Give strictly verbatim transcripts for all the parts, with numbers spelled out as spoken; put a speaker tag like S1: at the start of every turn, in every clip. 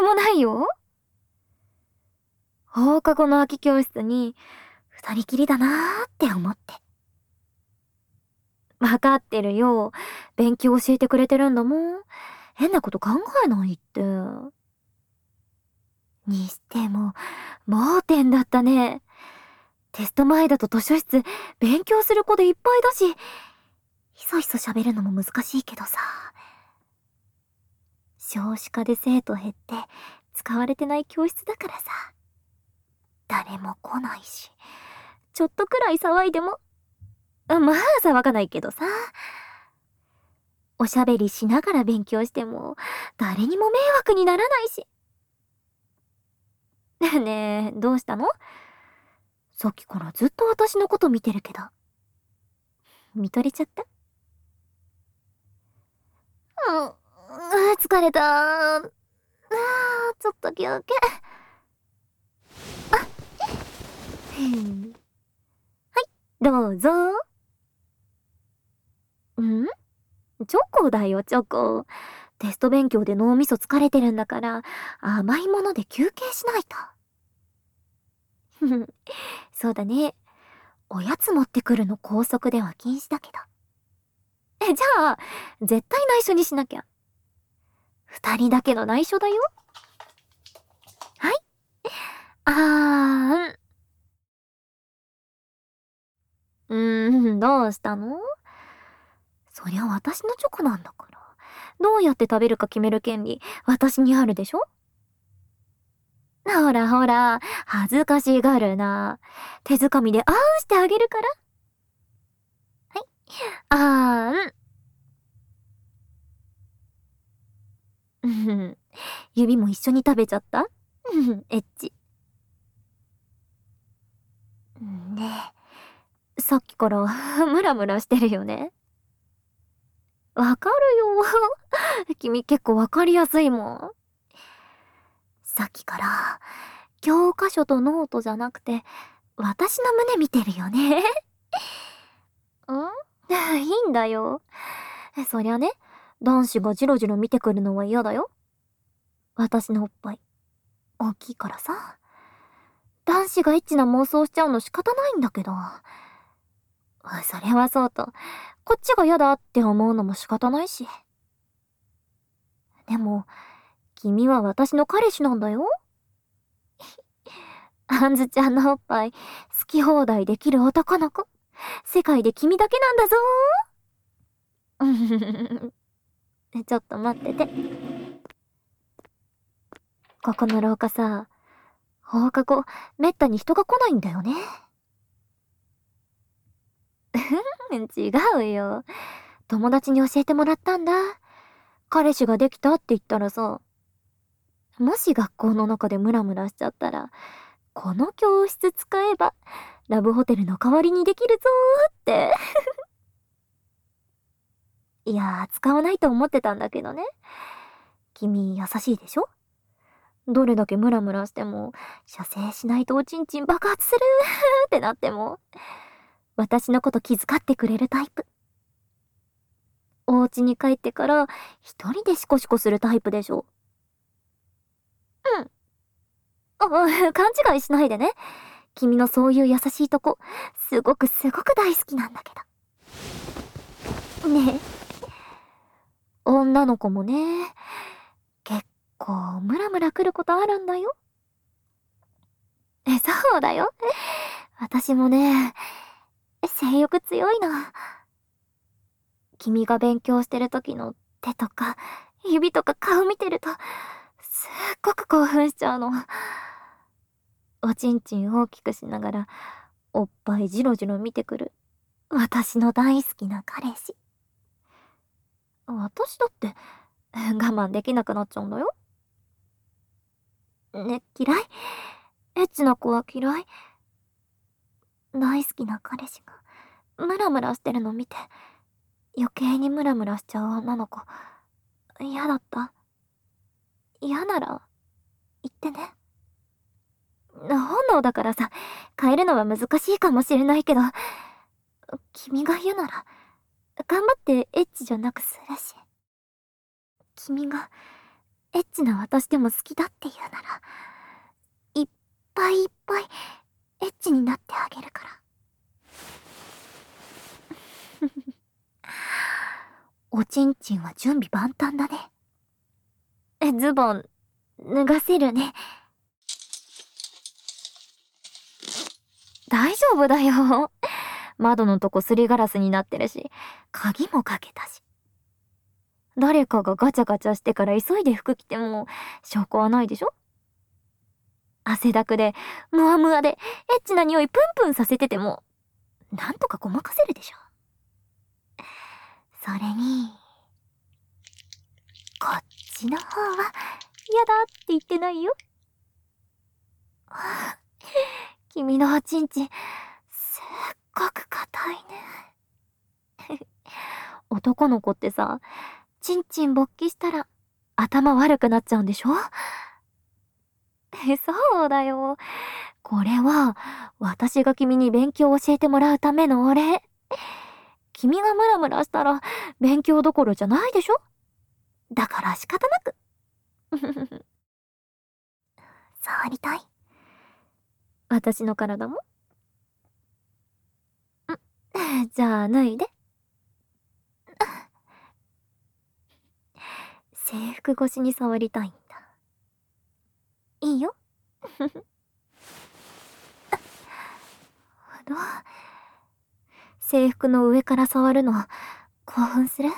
S1: もないよ。放課後の空き教室に二人きりだなーって思って。わかってるよ。勉強教えてくれてるんだもん。変なこと考えないって。にしても、盲点だったね。テスト前だと図書室、勉強する子でいっぱいだし、ひそひそ喋るのも難しいけどさ。少子化で生徒減って使われてない教室だからさ。誰も来ないし、ちょっとくらい騒いでも、あまあ騒がないけどさ。おしゃべりしながら勉強しても誰にも迷惑にならないし。ねえ、どうしたの？さっきからずっと私のこと見てるけど。見とれちゃった？うん、あー疲れたー。あーちょっと休憩。あ、へん。はい、どうぞ。ん？チョコだよ、チョコ。テスト勉強で脳みそ疲れてるんだから、甘いもので休憩しないと。そうだね。おやつ持ってくるの校則では禁止だけど。え、じゃあ、絶対内緒にしなきゃ。二人だけの内緒だよ。はい。あーん。うーん、どうしたの？そりゃ私のチョコなんだから。どうやって食べるか決める権利、私にあるでしょ？ほらほら、恥ずかしがるな。手づかみであーんしてあげるから。はい。あーん。うん。指も一緒に食べちゃった？うん、エッチ。ねえ、さっきからムラムラしてるよね。わかるよ。君結構わかりやすいもん。さっきから教科書とノートじゃなくて私の胸見てるよね。んいいんだよ。そりゃね、男子がジロジロ見てくるのは嫌だよ。私のおっぱい大きいからさ。男子がエッチな妄想しちゃうの仕方ないんだけど。それはそうと、こっちが嫌だって思うのも仕方ないし。でも、君は私の彼氏なんだよ。あんずちゃんのおっぱい、好き放題できる男の子。世界で君だけなんだぞー。ちょっと待ってて。ここの廊下さ、放課後、めったに人が来ないんだよね。違うよ。友達に教えてもらったんだ。彼氏ができたって言ったらさ、もし学校の中でムラムラしちゃったら、この教室使えば、ラブホテルの代わりにできるぞーって。いやー、使わないと思ってたんだけどね。君、優しいでしょ？どれだけムラムラしても、射精しないとおちんちん爆発するってなっても、私のこと気遣ってくれるタイプ。お家に帰ってから一人でシコシコするタイプでしょ？うん。あ、勘違いしないでね。君のそういう優しいとこ、すごくすごく大好きなんだけど。ねえ。女の子もね、結構ムラムラ来ることあるんだよ。え、そうだよ。私もね、性欲強いな。君が勉強してる時の手とか指とか顔見てると、すっごく興奮しちゃうの。おちんちん大きくしながら、おっぱいジロジロ見てくる。私の大好きな彼氏。私だって、我慢できなくなっちゃうんだよ。ね、嫌い？エッチな子は嫌い？大好きな彼氏が、ムラムラしてるの見て、余計にムラムラしちゃう女の子、嫌だった？嫌なら、言ってね。本能だからさ、変えるのは難しいかもしれないけど、君が言うなら、頑張ってエッチじゃなくするし。君が、 エッチな私でも好きだって言うなら、いっぱいいっぱいエッチになってあげるから。おちんちんは準備万端だね。え、ズボン、脱がせるね。大丈夫だよ。窓のとこすりガラスになってるし、鍵もかけたし。誰かがガチャガチャしてから急いで服着ても証拠はないでしょ。汗だくで、ムワムワで、エッチな匂いプンプンさせてても、なんとかごまかせるでしょ。それに、こっちの方は、嫌だって言ってないよ。君のおちんちん、すっごく硬いね。男の子ってさ、ちんちん勃起したら頭悪くなっちゃうんでしょ？そうだよ。これは私が君に勉強を教えてもらうためのお礼。君がムラムラしたら勉強どころじゃないでしょ？だから仕方なく。触りたい？私の体も？ん、じゃあ脱いで。制服越しに触りたいんだ。いいよ。どう？制服の上から触るの興奮する？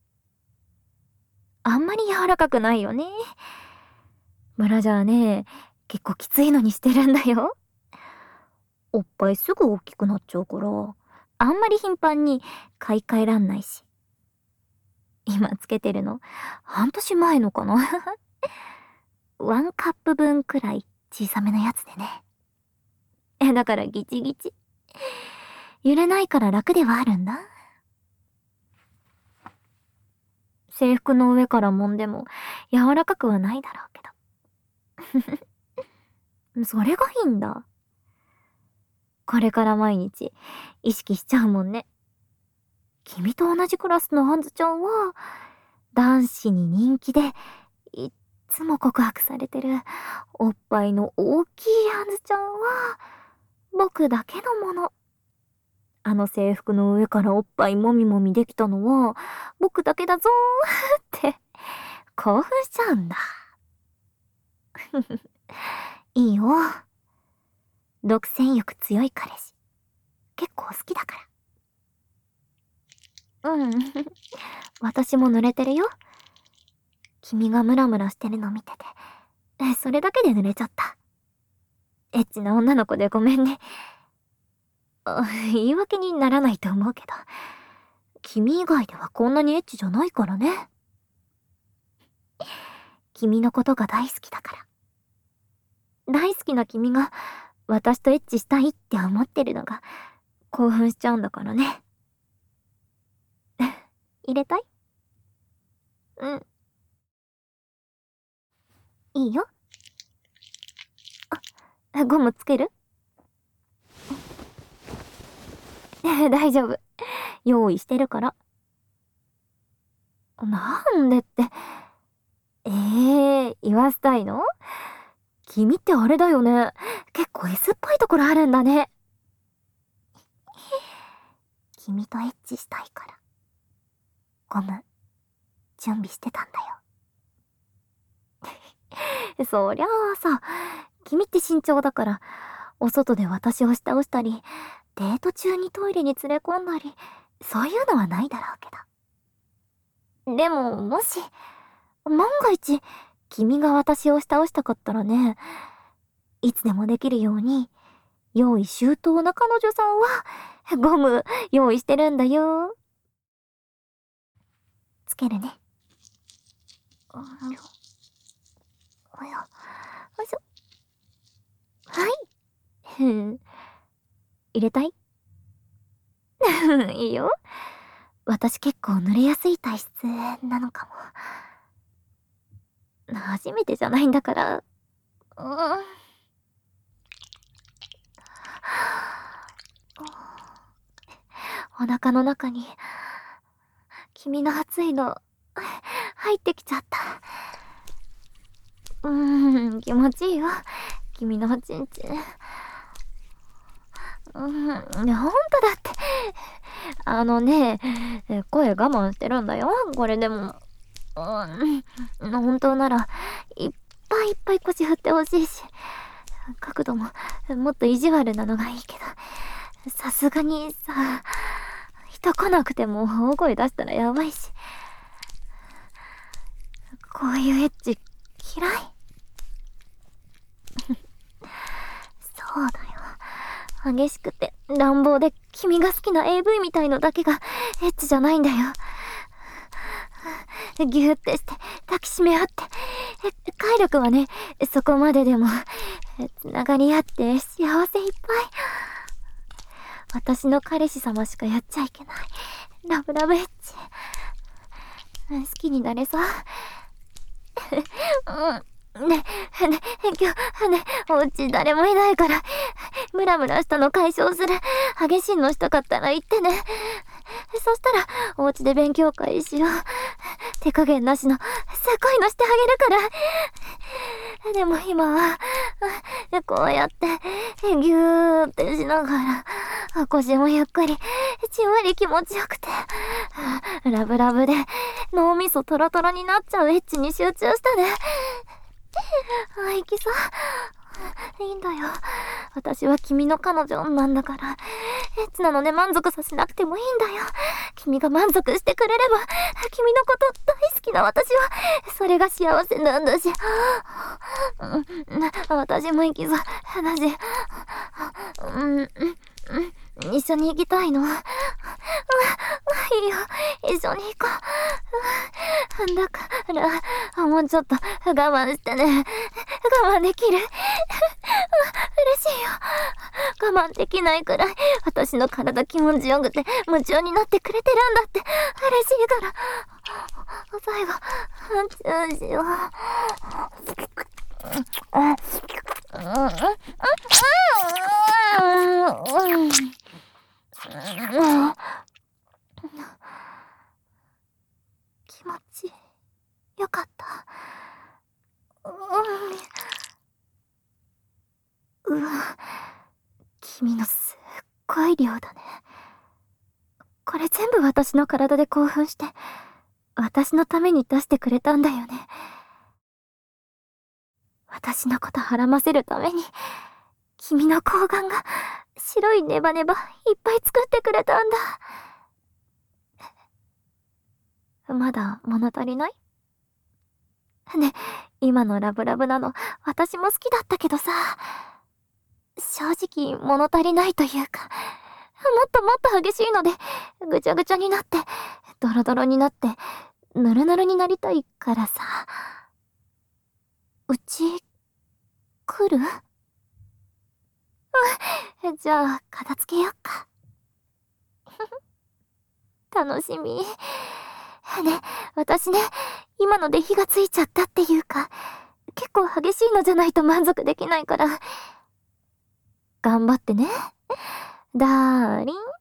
S1: あんまり柔らかくないよね。ブラジャーね、結構きついのにしてるんだよ。おっぱいすぐ大きくなっちゃうから、あんまり頻繁に買い替えらんないし。今つけてるの、半年前のかな。ワンカップ分くらい小さめのやつでね。え、だからギチギチ。揺れないから楽ではあるんだ。制服の上から揉んでも柔らかくはないだろうけど。それがいいんだ。これから毎日意識しちゃうもんね。君と同じクラスのあんずちゃんは、男子に人気で、いっつも告白されてる、おっぱいの大きいあんずちゃんは、僕だけのもの。あの制服の上からおっぱいもみもみできたのは、僕だけだぞーって、興奮しちゃうんだ。いいよ。独占欲強い彼氏。結構好きだから。うん。私も濡れてるよ。君がムラムラしてるの見てて、それだけで濡れちゃった。エッチな女の子でごめんね。言い訳にならないと思うけど、君以外ではこんなにエッチじゃないからね。君のことが大好きだから。大好きな君が私とエッチしたいって思ってるのが興奮しちゃうんだからね。入れたい？うん。いいよ。あ、ゴムつける？大丈夫。用意してるから。なんでって。ええー、言わせたいの？君ってあれだよね。結構 S っぽいところあるんだね。君とエッチしたいから。ゴム、準備してたんだよ。そりゃあさ、君って慎重だから、お外で私を下押したり、デート中にトイレに連れ込んだり、そういうのはないだろうけど。でも、もし、万が一、君が私を下押したかったらね、いつでもできるように、用意周到な彼女さんは、ゴム用意してるんだよ。つけるね。よいしょ。よいしょ。はい。ふん。入れたい？いいよ。私結構濡れやすい体質なのかも。初めてじゃないんだから。うん。お腹の中に、君の熱いの、入ってきちゃった。 うーん、気持ちいいよ。君のおちんちん。うーん、いや、ほんとだって。あのね、声我慢してるんだよ。これでも。うーん、本当なら、いっぱいいっぱい腰振ってほしいし、角度ももっと意地悪なのがいいけど、さすがにさ、人来なくても大声出したらやばいし。こういうエッチ嫌い。そうだよ。激しくて乱暴で君が好きな エーブイ みたいのだけがエッチじゃないんだよ。ギューってして抱きしめ合って、快楽はね、そこまででもつながり合って幸せいっぱい。私の彼氏様しかやっちゃいけないラブラブエッチ。好きになれそう。うん、ね、ね、今日、ね、お家誰もいないから、ムラムラしたの解消する。激しいのしたかったら言ってね。そしたら、お家で勉強会しよう。手加減なしの、すごいのしてあげるから。でも今は、こうやって、ぎゅーってしながら、腰もゆっくり、じんわり気持ちよくて、ラブラブで、脳みそトロトロになっちゃうエッチに集中したね。あ、いきそう。いいんだよ。私は君の彼女なんだから、エッチなので満足させなくてもいいんだよ。君が満足してくれれば、君のこと大好きな私は、それが幸せなんだし。私も行きそうだし、うん、うん、一緒に行きたいの。いいよ、一緒に行こう。だから、もうちょっと我慢してね。我慢できる。嬉しいよ。我慢できないくらい、私の体気持ちよくて、夢中になってくれてるんだって。嬉しいから。最後、チューしよう。気持ちよかった。うん、うわ、君のすっごい量だね。これ全部私の体で興奮して、私のために出してくれたんだよね。私のことはらませるために、君の睾丸が白いネバネバいっぱい作ってくれたんだ。まだ物足りない？ね、今のラブラブなの私も好きだったけどさ、正直物足りないというか、もっともっと激しいのでぐちゃぐちゃになってドロドロになってヌルヌルになりたいからさ。うち来る？うん、じゃあ片付けよっか。楽しみ。ね、私ね、今ので火がついちゃったっていうか、結構激しいのじゃないと満足できないから。頑張ってね、ダーリン。